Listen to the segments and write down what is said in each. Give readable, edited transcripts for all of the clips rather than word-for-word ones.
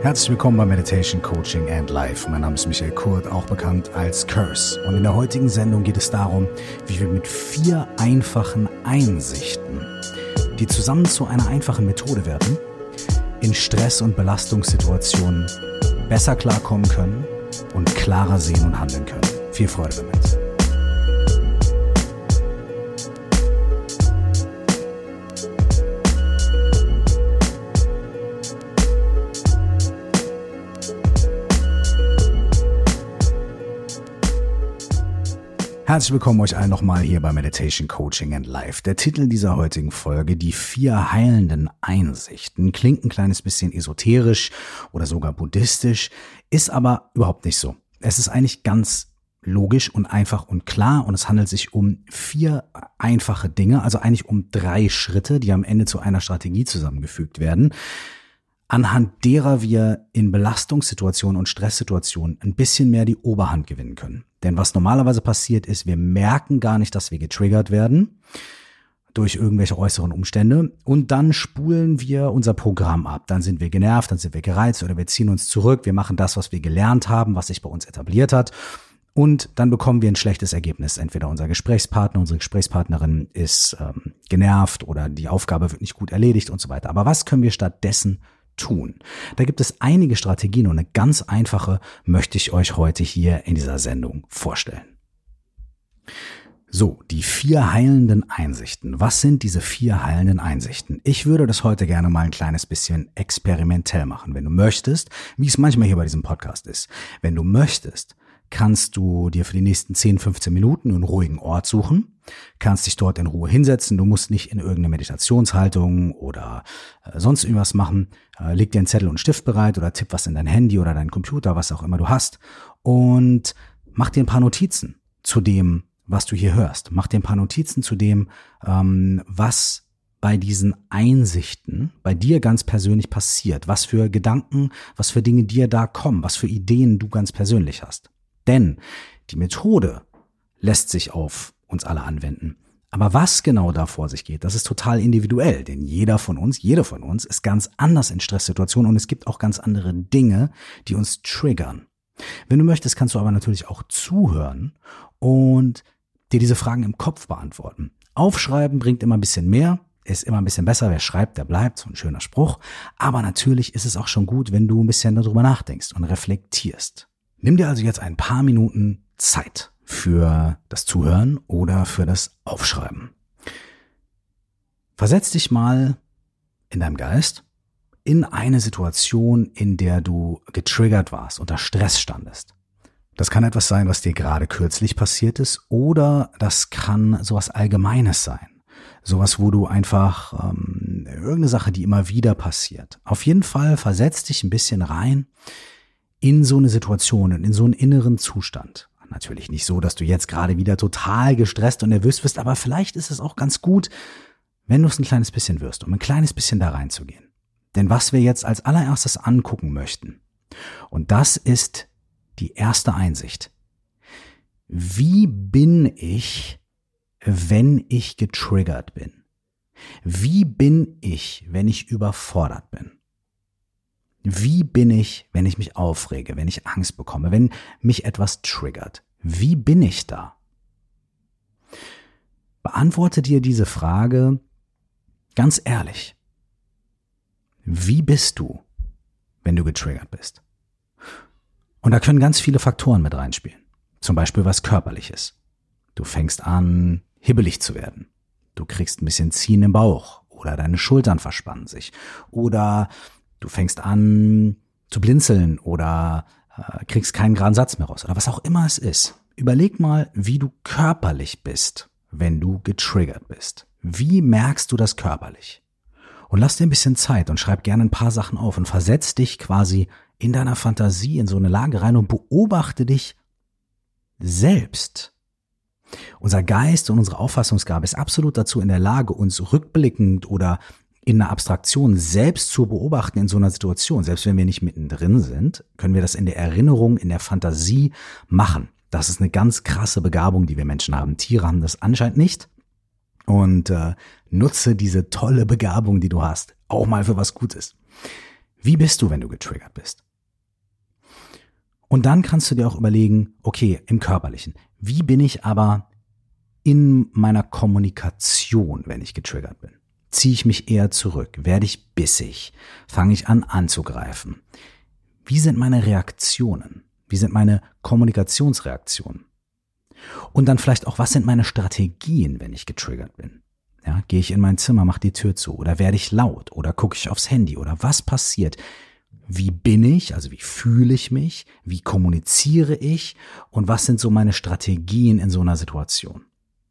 Herzlich willkommen bei Meditation, Coaching and Life. Mein Name ist Michael Kurt, auch bekannt als Curse. Und in der heutigen Sendung geht es darum, wie wir mit 4 einfachen Einsichten, die zusammen zu einer einfachen Methode werden, in Stress- und Belastungssituationen besser klarkommen können und klarer sehen und handeln können. Viel Freude damit. Herzlich willkommen euch allen nochmal hier bei Meditation, Coaching and Life. Der Titel dieser heutigen Folge, die 4 heilenden Einsichten, klingt ein kleines bisschen esoterisch oder sogar buddhistisch, ist aber überhaupt nicht so. Es ist eigentlich ganz logisch und einfach und klar und es handelt sich um 4 einfache Dinge, also eigentlich um 3 Schritte, die am Ende zu einer Strategie zusammengefügt werden, anhand derer wir in Belastungssituationen und Stresssituationen ein bisschen mehr die Oberhand gewinnen können. Denn was normalerweise passiert ist, wir merken gar nicht, dass wir getriggert werden durch irgendwelche äußeren Umstände und dann spulen wir unser Programm ab. Dann sind wir genervt, dann sind wir gereizt oder wir ziehen uns zurück, wir machen das, was wir gelernt haben, was sich bei uns etabliert hat und dann bekommen wir ein schlechtes Ergebnis. Entweder unser Gesprächspartner, unsere Gesprächspartnerin ist genervt oder die Aufgabe wird nicht gut erledigt und so weiter. Aber was können wir stattdessen tun? Da gibt es einige Strategien und eine ganz einfache möchte ich euch heute hier in dieser Sendung vorstellen. So, die 4 heilenden Einsichten. Was sind diese 4 heilenden Einsichten? Ich würde das heute gerne mal ein kleines bisschen experimentell machen. Wenn du möchtest, wie es manchmal hier bei diesem Podcast ist, wenn du möchtest, kannst du dir für die nächsten 10, 15 Minuten einen ruhigen Ort suchen, kannst dich dort in Ruhe hinsetzen, du musst nicht in irgendeine Meditationshaltung oder sonst irgendwas machen, leg dir einen Zettel und einen Stift bereit oder tipp was in dein Handy oder deinen Computer, was auch immer du hast und mach dir ein paar Notizen zu dem, was du hier hörst. Mach dir ein paar Notizen zu dem, was bei diesen Einsichten bei dir ganz persönlich passiert, was für Gedanken, was für Dinge dir da kommen, was für Ideen du ganz persönlich hast. Denn die Methode lässt sich auf uns alle anwenden. Aber was genau da vor sich geht, das ist total individuell. Denn jede von uns ist ganz anders in Stresssituationen und es gibt auch ganz andere Dinge, die uns triggern. Wenn du möchtest, kannst du aber natürlich auch zuhören und dir diese Fragen im Kopf beantworten. Aufschreiben bringt immer ein bisschen mehr, ist immer ein bisschen besser. Wer schreibt, der bleibt. So ein schöner Spruch. Aber natürlich ist es auch schon gut, wenn du ein bisschen darüber nachdenkst und reflektierst. Nimm dir also jetzt ein paar Minuten Zeit für das Zuhören oder für das Aufschreiben. Versetz dich mal in deinem Geist in eine Situation, in der du getriggert warst, unter Stress standest. Das kann etwas sein, was dir gerade kürzlich passiert ist, oder das kann sowas Allgemeines sein. Sowas, wo du einfach irgendeine Sache, die immer wieder passiert. Auf jeden Fall versetz dich ein bisschen rein in so eine Situation und in so einen inneren Zustand. Natürlich nicht so, dass du jetzt gerade wieder total gestresst und nervös wirst, aber vielleicht ist es auch ganz gut, wenn du es ein kleines bisschen wirst, um ein kleines bisschen da reinzugehen. Denn was wir jetzt als allererstes angucken möchten, und das ist die erste Einsicht. Wie bin ich, wenn ich getriggert bin? Wie bin ich, wenn ich überfordert bin? Wie bin ich, wenn ich mich aufrege, wenn ich Angst bekomme, wenn mich etwas triggert? Wie bin ich da? Beantworte dir diese Frage ganz ehrlich. Wie bist du, wenn du getriggert bist? Und da können ganz viele Faktoren mit reinspielen. Zum Beispiel was Körperliches. Du fängst an, hibbelig zu werden. Du kriegst ein bisschen Ziehen im Bauch oder deine Schultern verspannen sich oder du fängst an zu blinzeln oder kriegst keinen geraden Satz mehr raus oder was auch immer es ist. Überleg mal, wie du körperlich bist, wenn du getriggert bist. Wie merkst du das körperlich? Und lass dir ein bisschen Zeit und schreib gerne ein paar Sachen auf und versetz dich quasi in deiner Fantasie in so eine Lage rein und beobachte dich selbst. Unser Geist und unsere Auffassungsgabe ist absolut dazu in der Lage, uns rückblickend oder in einer Abstraktion selbst zu beobachten in so einer Situation. Selbst wenn wir nicht mittendrin sind, können wir das in der Erinnerung, in der Fantasie machen. Das ist eine ganz krasse Begabung, die wir Menschen haben. Tiere haben das anscheinend nicht. Und nutze diese tolle Begabung, die du hast, auch mal für was Gutes. Wie bist du, wenn du getriggert bist? Und dann kannst du dir auch überlegen, okay, im Körperlichen, wie bin ich aber in meiner Kommunikation, wenn ich getriggert bin? Ziehe ich mich eher zurück? Werde ich bissig? Fange ich an anzugreifen? Wie sind meine Reaktionen? Wie sind meine Kommunikationsreaktionen? Und dann vielleicht auch, was sind meine Strategien, wenn ich getriggert bin? Ja, gehe ich in mein Zimmer, mache die Tür zu oder werde ich laut oder gucke ich aufs Handy oder was passiert? Wie bin ich, also wie fühle ich mich? Wie kommuniziere ich? Und was sind so meine Strategien in so einer Situation?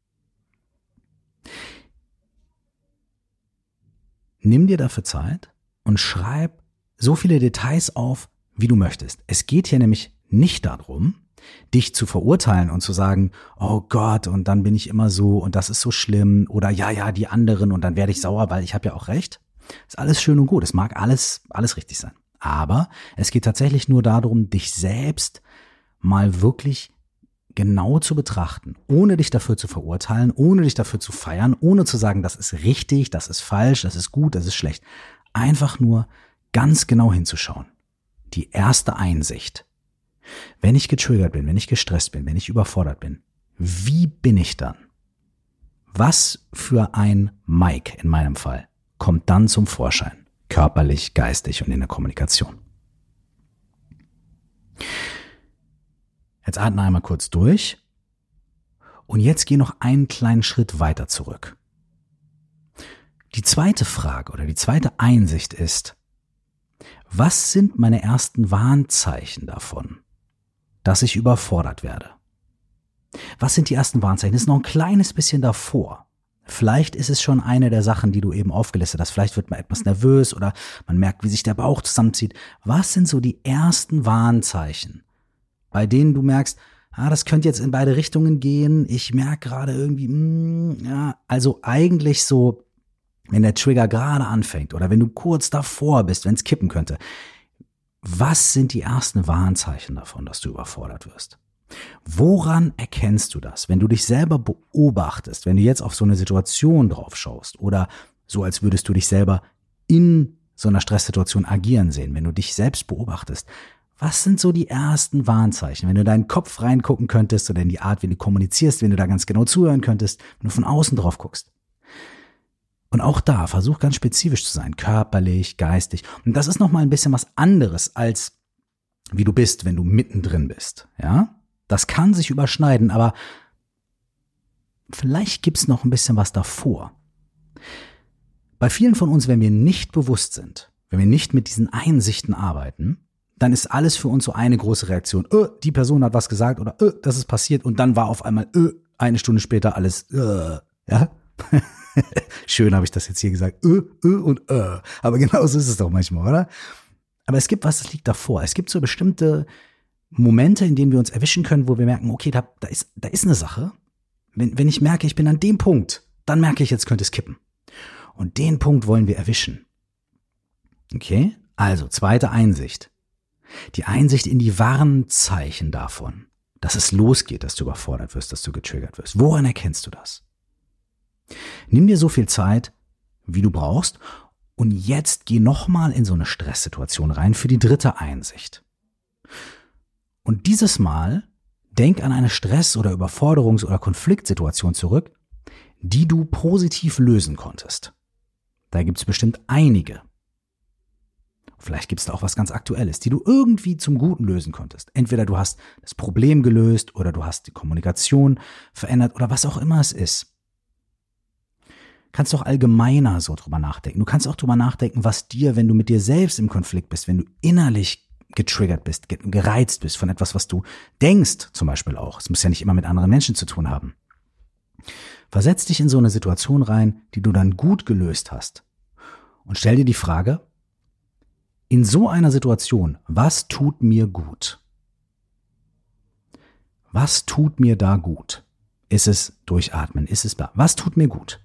Nimm dir dafür Zeit und schreib so viele Details auf, wie du möchtest. Es geht hier nämlich nicht darum, dich zu verurteilen und zu sagen, oh Gott, und dann bin ich immer so und das ist so schlimm oder ja, die anderen und dann werde ich sauer, weil ich habe ja auch recht. Ist alles schön und gut, es mag alles richtig sein. Aber es geht tatsächlich nur darum, dich selbst mal wirklich genau zu betrachten, ohne dich dafür zu verurteilen, ohne dich dafür zu feiern, ohne zu sagen, das ist richtig, das ist falsch, das ist gut, das ist schlecht. Einfach nur ganz genau hinzuschauen. Die erste Einsicht. Wenn ich getriggert bin, wenn ich gestresst bin, wenn ich überfordert bin, wie bin ich dann? Was für ein Mike in meinem Fall kommt dann zum Vorschein? Körperlich, geistig und in der Kommunikation. Jetzt atme einmal kurz durch und jetzt geh noch einen kleinen Schritt weiter zurück. Die zweite Frage oder die zweite Einsicht ist, was sind meine ersten Warnzeichen davon, dass ich überfordert werde? Was sind die ersten Warnzeichen? Das ist noch ein kleines bisschen davor. Vielleicht ist es schon eine der Sachen, die du eben aufgelistet hast. Vielleicht wird man etwas nervös oder man merkt, wie sich der Bauch zusammenzieht. Was sind so die ersten Warnzeichen, bei denen du merkst, das könnte jetzt in beide Richtungen gehen. Ich merke gerade irgendwie, also eigentlich so, wenn der Trigger gerade anfängt oder wenn du kurz davor bist, wenn es kippen könnte. Was sind die ersten Warnzeichen davon, dass du überfordert wirst? Woran erkennst du das, wenn du dich selber beobachtest, wenn du jetzt auf so eine Situation drauf schaust oder so, als würdest du dich selber in so einer Stresssituation agieren sehen, wenn du dich selbst beobachtest? Was sind so die ersten Warnzeichen, wenn du in deinen Kopf reingucken könntest oder in die Art, wie du kommunizierst, wenn du da ganz genau zuhören könntest, wenn du von außen drauf guckst? Und auch da, versuch ganz spezifisch zu sein, körperlich, geistig. Und das ist nochmal ein bisschen was anderes, als wie du bist, wenn du mittendrin bist, ja? Das kann sich überschneiden, aber vielleicht gibt's noch ein bisschen was davor. Bei vielen von uns, wenn wir nicht bewusst sind, wenn wir nicht mit diesen Einsichten arbeiten, dann ist alles für uns so eine große Reaktion. Die Person hat was gesagt oder das ist passiert und dann war auf einmal eine Stunde später alles ja? Schön habe ich das jetzt hier gesagt. Und aber genau so ist es doch manchmal, oder? Aber es gibt was, das liegt davor. Es gibt so bestimmte Momente, in denen wir uns erwischen können, wo wir merken, okay, da ist eine Sache. Wenn ich merke, ich bin an dem Punkt, dann merke ich, jetzt könnte es kippen. Und den Punkt wollen wir erwischen. Okay? Also, zweite Einsicht. Die Einsicht in die Warnzeichen davon, dass es losgeht, dass du überfordert wirst, dass du getriggert wirst. Woran erkennst du das? Nimm dir so viel Zeit, wie du brauchst, und jetzt geh nochmal in so eine Stresssituation rein für die dritte Einsicht. Und dieses Mal denk an eine Stress- oder Überforderungs- oder Konfliktsituation zurück, die du positiv lösen konntest. Da gibt's bestimmt einige. Vielleicht gibt's da auch was ganz Aktuelles, die du irgendwie zum Guten lösen konntest. Entweder du hast das Problem gelöst oder du hast die Kommunikation verändert oder was auch immer es ist. Kannst doch allgemeiner so drüber nachdenken. Du kannst auch drüber nachdenken, was dir, wenn du mit dir selbst im Konflikt bist, wenn du innerlich getriggert bist, gereizt bist von etwas, was du denkst, zum Beispiel auch. Es muss ja nicht immer mit anderen Menschen zu tun haben. Versetz dich in so eine Situation rein, die du dann gut gelöst hast. Und stell dir die Frage, in so einer Situation, was tut mir gut? Was tut mir da gut? Ist es durchatmen? Ist es was tut mir gut?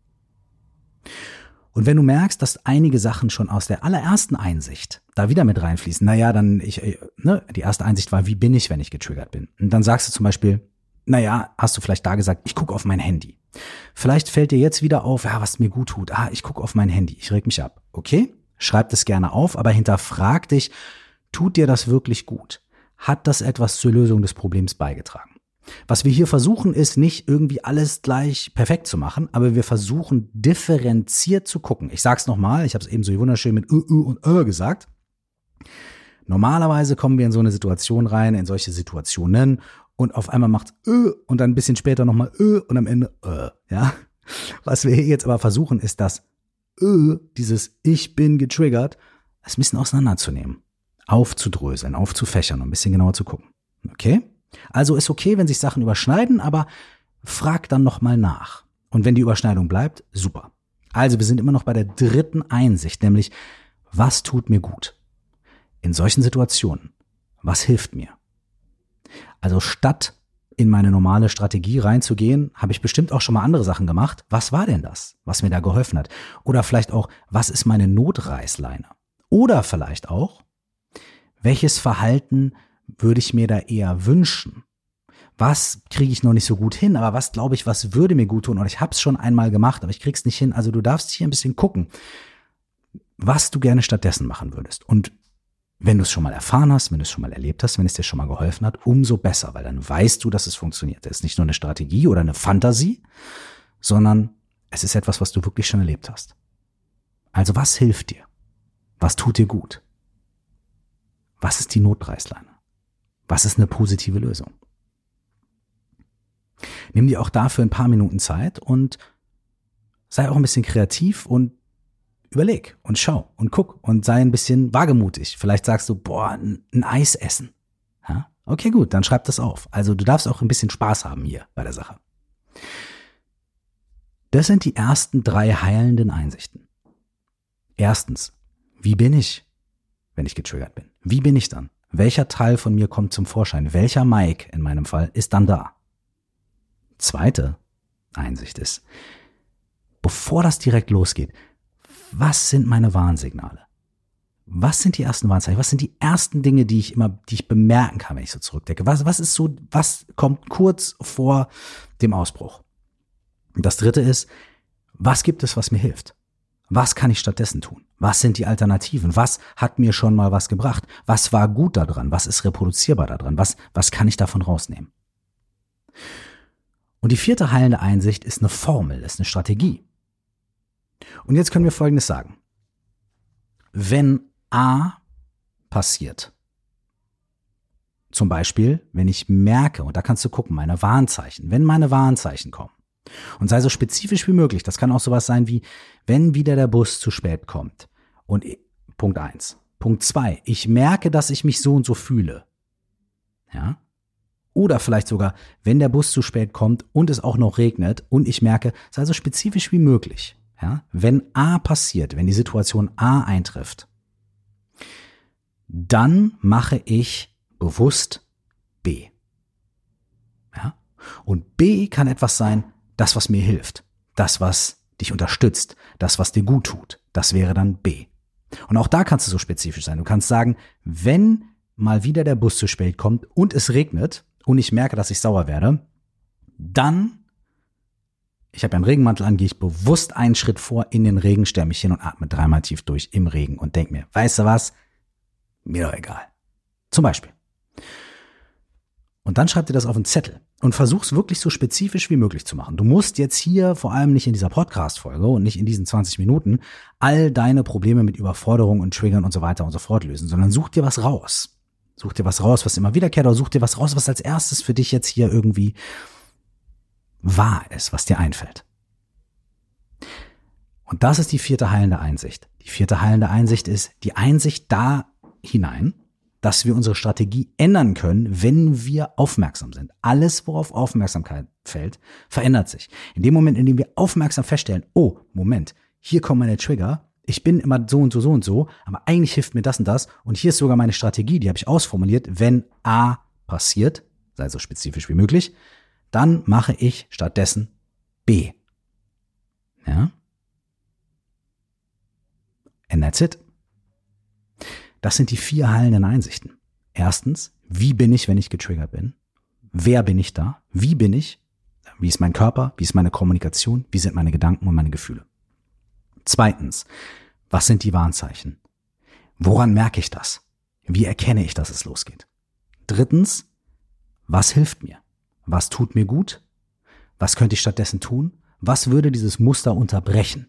Und wenn du merkst, dass einige Sachen schon aus der allerersten Einsicht da wieder mit reinfließen, die erste Einsicht war, wie bin ich, wenn ich getriggert bin? Und dann sagst du zum Beispiel, hast du vielleicht da gesagt, ich gucke auf mein Handy. Vielleicht fällt dir jetzt wieder auf, was mir gut tut. Ich gucke auf mein Handy, ich reg mich ab. Okay? schreib das gerne auf, aber hinterfrag dich, tut dir das wirklich gut? Hat das etwas zur Lösung des Problems beigetragen? Was wir hier versuchen, ist nicht irgendwie alles gleich perfekt zu machen, aber wir versuchen differenziert zu gucken. Ich sag's nochmal, ich habe es eben so wunderschön mit und gesagt. Normalerweise kommen wir in so eine Situation rein, in solche Situationen und auf einmal macht's und dann ein bisschen später nochmal und am Ende ja. Was wir hier jetzt aber versuchen, ist das dieses Ich bin getriggert, ein bisschen auseinanderzunehmen, aufzudröseln, aufzufächern und ein bisschen genauer zu gucken. Okay? Also ist okay, wenn sich Sachen überschneiden, aber frag dann nochmal nach. Und wenn die Überschneidung bleibt, super. Also wir sind immer noch bei der dritten Einsicht, nämlich was tut mir gut? In solchen Situationen, was hilft mir? Also statt in meine normale Strategie reinzugehen, habe ich bestimmt auch schon mal andere Sachen gemacht. Was war denn das, was mir da geholfen hat? Oder vielleicht auch, was ist meine Notreißleine? Oder vielleicht auch, welches Verhalten würde ich mir da eher wünschen? Was kriege ich noch nicht so gut hin, aber was glaube ich, was würde mir gut tun? Und ich habe es schon einmal gemacht, aber ich krieg's nicht hin. Also du darfst hier ein bisschen gucken, was du gerne stattdessen machen würdest. Und wenn du es schon mal erfahren hast, wenn du es schon mal erlebt hast, wenn es dir schon mal geholfen hat, umso besser, weil dann weißt du, dass es funktioniert. Es ist nicht nur eine Strategie oder eine Fantasie, sondern es ist etwas, was du wirklich schon erlebt hast. Also was hilft dir? Was tut dir gut? Was ist die Notreißleine? Was ist eine positive Lösung? Nimm dir auch dafür ein paar Minuten Zeit und sei auch ein bisschen kreativ und überleg und schau und guck und sei ein bisschen wagemutig. Vielleicht sagst du, ein Eis essen. Ja? Okay, gut, dann schreib das auf. Also du darfst auch ein bisschen Spaß haben hier bei der Sache. Das sind die ersten 3 heilenden Einsichten. Erstens, wie bin ich, wenn ich getriggert bin? Wie bin ich dann? Welcher Teil von mir kommt zum Vorschein? Welcher Mike in meinem Fall ist dann da? Zweite Einsicht ist, bevor das direkt losgeht, was sind meine Warnsignale? Was sind die ersten Warnzeichen? Was sind die ersten Dinge, die ich bemerken kann, wenn ich so zurückdenke? Was kommt kurz vor dem Ausbruch? Und das dritte ist, was gibt es, was mir hilft? Was kann ich stattdessen tun? Was sind die Alternativen? Was hat mir schon mal was gebracht? Was war gut daran? Was ist reproduzierbar daran? Was kann ich davon rausnehmen? Und die 4. heilende Einsicht ist eine Formel, ist eine Strategie. Und jetzt können wir Folgendes sagen. Wenn A passiert, zum Beispiel, wenn ich merke, und da kannst du gucken, meine Warnzeichen, wenn meine Warnzeichen kommen, und sei so spezifisch wie möglich, das kann auch sowas sein wie, wenn wieder der Bus zu spät kommt. Und Punkt 1. Punkt 2, ich merke, dass ich mich so und so fühle. Ja? Oder vielleicht sogar, wenn der Bus zu spät kommt und es auch noch regnet und ich merke, sei so spezifisch wie möglich. Ja? Wenn A passiert, wenn die Situation A eintrifft, dann mache ich bewusst B. Ja? Und B kann etwas sein, das, was mir hilft, das, was dich unterstützt, das, was dir gut tut, das wäre dann B. Und auch da kannst du so spezifisch sein. Du kannst sagen, wenn mal wieder der Bus zu spät kommt und es regnet und ich merke, dass ich sauer werde, dann, ich habe ja einen Regenmantel an, gehe ich bewusst einen Schritt vor in den Regen, stelle mich hin und atme 3-mal tief durch im Regen und denke mir, weißt du was, mir doch egal. Zum Beispiel. Und dann schreib dir das auf einen Zettel und versuch's wirklich so spezifisch wie möglich zu machen. Du musst jetzt hier, vor allem nicht in dieser Podcast-Folge und nicht in diesen 20 Minuten, all deine Probleme mit Überforderung und Triggern und so weiter und so fort lösen, sondern such dir was raus. Such dir was raus, was immer wiederkehrt, oder such dir was raus, was als erstes für dich jetzt hier irgendwie wahr ist, was dir einfällt. Und das ist die 4. heilende Einsicht. Die 4. heilende Einsicht ist die Einsicht da hinein, dass wir unsere Strategie ändern können, wenn wir aufmerksam sind. Alles, worauf Aufmerksamkeit fällt, verändert sich. In dem Moment, in dem wir aufmerksam feststellen, oh, Moment, hier kommen meine Trigger, ich bin immer so und so, so und so, aber eigentlich hilft mir das und das und hier ist sogar meine Strategie, die habe ich ausformuliert, wenn A passiert, sei so spezifisch wie möglich, dann mache ich stattdessen B. Ja? And that's it. Das sind die 4 heilenden Einsichten. Erstens, wie bin ich, wenn ich getriggert bin? Wer bin ich da? Wie bin ich? Wie ist mein Körper? Wie ist meine Kommunikation? Wie sind meine Gedanken und meine Gefühle? Zweitens, Was sind die Warnzeichen? Woran merke ich das? Wie erkenne ich, dass es losgeht? 3. Was hilft mir? Was tut mir gut? Was könnte ich stattdessen tun? Was würde dieses Muster unterbrechen?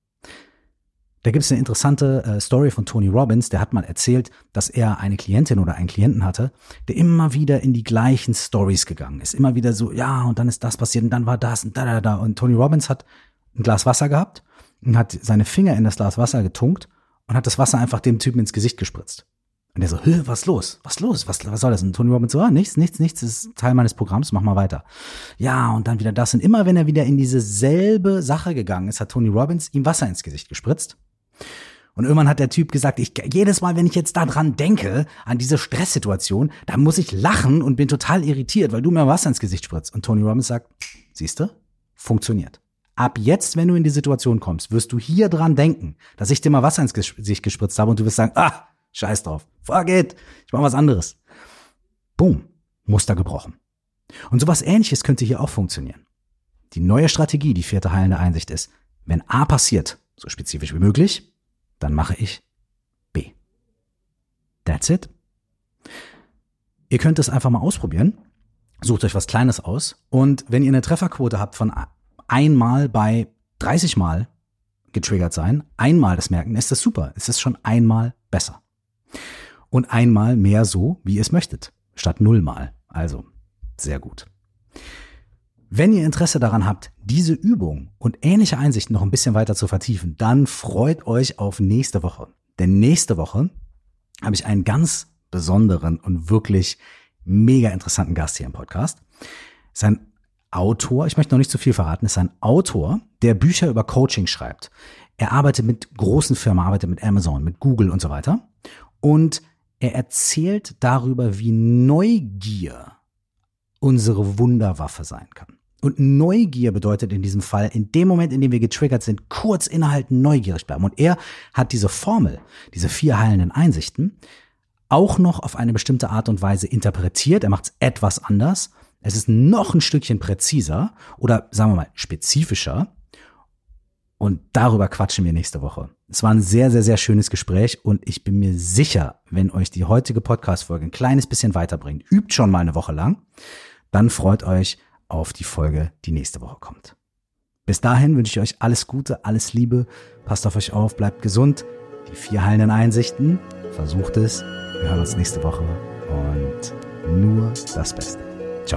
Da gibt es eine interessante Story von Tony Robbins, der hat mal erzählt, dass er eine Klientin oder einen Klienten hatte, der immer wieder in die gleichen Stories gegangen ist. Immer wieder so, ja, und dann ist das passiert und dann war das und da. Und Tony Robbins hat ein Glas Wasser gehabt und hat seine Finger in das Glas Wasser getunkt und hat das Wasser einfach dem Typen ins Gesicht gespritzt. Und der so, was los? Was soll das? Und Tony Robbins so, nichts, das ist Teil meines Programms, mach mal weiter. Ja, und dann wieder das. Und immer wenn er wieder in diese selbe Sache gegangen ist, hat Tony Robbins ihm Wasser ins Gesicht gespritzt. Und irgendwann hat der Typ gesagt, jedes Mal, wenn ich jetzt da dran denke, an diese Stresssituation, da muss ich lachen und bin total irritiert, weil du mir Wasser ins Gesicht spritzt. Und Tony Robbins sagt, siehste, funktioniert. Ab jetzt, wenn du in die Situation kommst, wirst du hier dran denken, dass ich dir mal Wasser ins Gesicht gespritzt habe und du wirst sagen, scheiß drauf, fuck it, ich mach was anderes. Boom, Muster gebrochen. Und sowas Ähnliches könnte hier auch funktionieren. Die neue Strategie, die 4. heilende Einsicht ist, wenn A passiert, so spezifisch wie möglich, dann mache ich B. That's it. Ihr könnt es einfach mal ausprobieren. Sucht euch was Kleines aus. Und wenn ihr eine Trefferquote habt von einmal bei 30 Mal getriggert sein, einmal das merken, ist das super. Es ist schon einmal besser. Und einmal mehr so, wie ihr es möchtet, statt 0 Mal. Also, sehr gut. Wenn ihr Interesse daran habt, diese Übung und ähnliche Einsichten noch ein bisschen weiter zu vertiefen, dann freut euch auf nächste Woche. Denn nächste Woche habe ich einen ganz besonderen und wirklich mega interessanten Gast hier im Podcast. Es ist ein Autor, ich möchte noch nicht zu viel verraten, es ist ein Autor, der Bücher über Coaching schreibt. Er arbeitet mit großen Firmen, arbeitet mit Amazon, mit Google und so weiter. Und er erzählt darüber, wie Neugier unsere Wunderwaffe sein kann. Und Neugier bedeutet in diesem Fall, in dem Moment, in dem wir getriggert sind, kurz innehalten, neugierig bleiben. Und er hat diese Formel, diese 4 heilenden Einsichten, auch noch auf eine bestimmte Art und Weise interpretiert. Er macht es etwas anders. Es ist noch ein Stückchen präziser oder sagen wir mal spezifischer. Und darüber quatschen wir nächste Woche. Es war ein sehr, sehr, sehr schönes Gespräch und ich bin mir sicher, wenn euch die heutige Podcast-Folge ein kleines bisschen weiterbringt, übt schon mal eine Woche lang, dann freut euch auf die Folge, die nächste Woche kommt. Bis dahin wünsche ich euch alles Gute, alles Liebe, passt auf euch auf, bleibt gesund. Die 4 heilenden Einsichten, versucht es. Wir hören uns nächste Woche und nur das Beste. Ciao.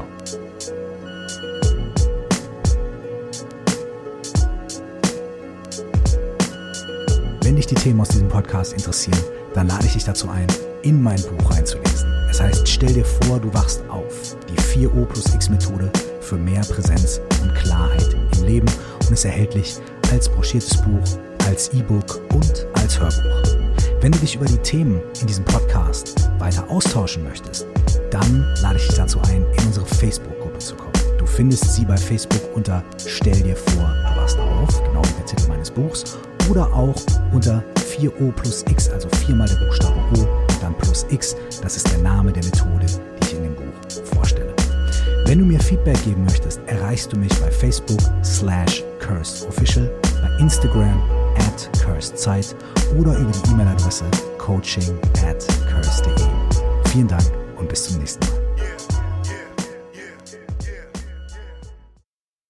Wenn dich die Themen aus diesem Podcast interessieren, dann lade ich dich dazu ein, in mein Buch reinzulesen. Es heißt, stell dir vor, du wachst auf. Die 4O+X-Methode für mehr Präsenz und Klarheit im Leben und ist erhältlich als broschiertes Buch, als E-Book und als Hörbuch. Wenn du dich über die Themen in diesem Podcast weiter austauschen möchtest, dann lade ich dich dazu ein, in unsere Facebook-Gruppe zu kommen. Du findest sie bei Facebook unter Stell dir vor, du wachst auf, genau wie der Titel meines Buchs, oder auch unter 4O+X, also 4 mal der Buchstabe O und dann plus X. Das ist der Name der Methode, die ich in dem Buch vorstelle. Wenn du mir Feedback geben möchtest, erreichst du mich bei Facebook /CursedOfficial, bei Instagram @CursedZeit oder über die E-Mail-Adresse coaching@curse.de. Vielen Dank und bis zum nächsten Mal.